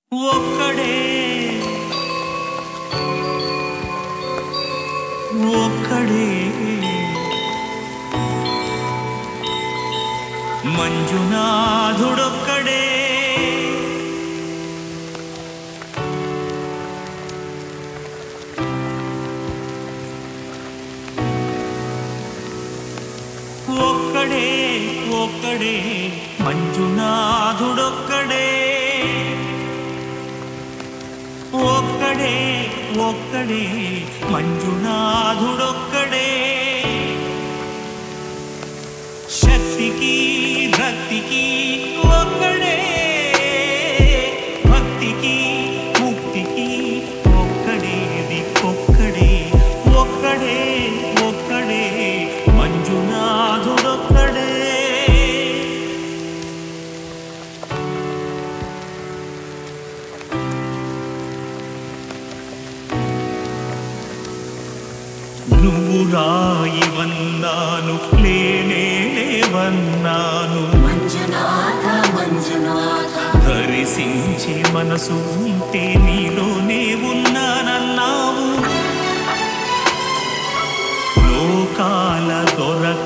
ఒక్కడే ఒక్కడే మంజునాథుడొక్కడే ఒక్కడే ఒక్కడే మంజునాథుడొక్కడే ఒక్కడే ఒక్కడే మంజునాథుడొక్కడే శక్తికి భక్తికి ఒక్కడే భక్తికి ముక్తికి ఒక్కడే దిక్కొక్కడే ఒక్కడే ఒక్కడే మంజునాథుడొక్కడే నువ్వు రాయివన్నాను లేనేవన్నాను మంజునాథ మంజునాథ దర్శించే మనసు ఉంటే నీలోనే ఉన్నానన్నావు లోకాల దొరక